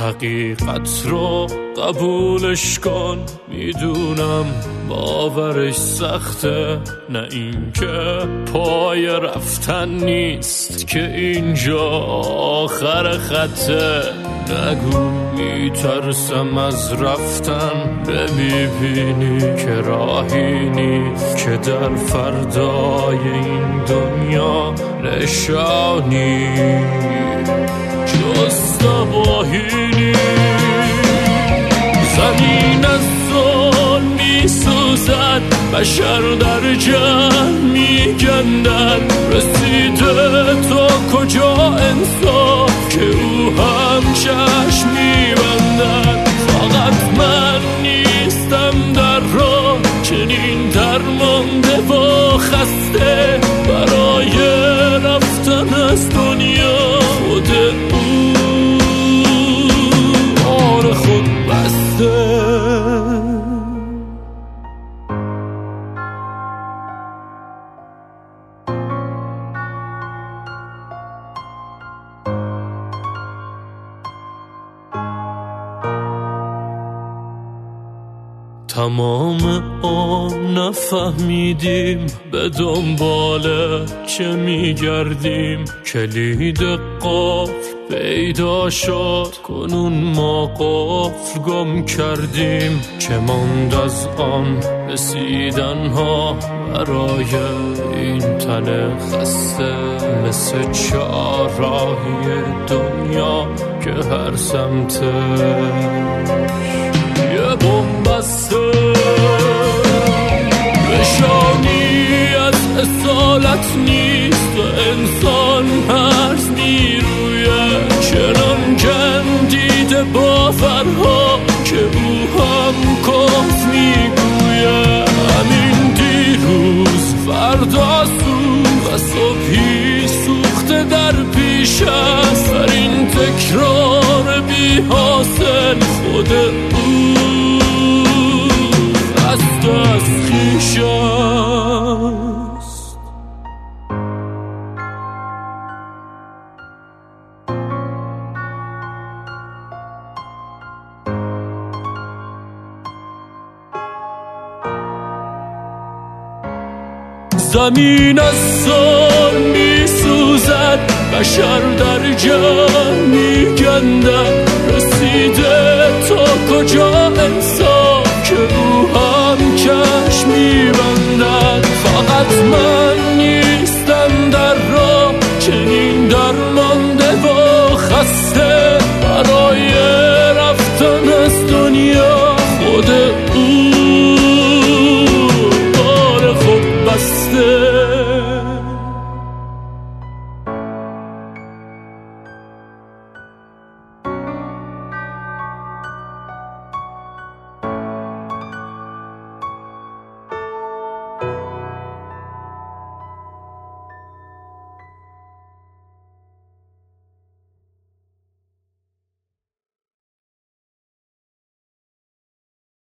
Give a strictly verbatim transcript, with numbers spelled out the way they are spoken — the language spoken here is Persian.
حقیقت رو قبولش کن. میدونم باورش سخته، نه این که پای رفتن نیست، که اینجا آخر خطه. نگو میترسم از رفتن، ببینی که راهی نیست، که در فردای این دنیا نشانی جز تباهی نیست. زمین از ظلم میسوزد، بشر در جمع میگندد. رسیده تا کجا انصاف که او هم چشم میبندد. فقط من نیستم در راه، چنین درمانده و خسته برای رفتن از دنیا. خود او بار خود بسته. تمام آن نفهمیدیم به دنبال چه میگردیم. کلید قفل پیدا شد، کنون ما قفل گم کردیم. که ماند از آن رسیدن ها برای این تن خسته، مثل چهارراهی دنیا که هر سمتش یه بن‌بسته. نشانی از اصالت نیست و انسان هرز میرویه. چنان کندیده باورها که او هم کف میگویه. همین دیروز فردا سوخت و صبحی سوخته در پیش است. در این تکرار بی حاصل خود او خسته از خویش است. زمین از سال می سوزد، بشر در جمع می گندد. رسیده تا کجا انصاف که او هم چشم می بندد. فقط من نیستم در راه، چنین درمانده و خسته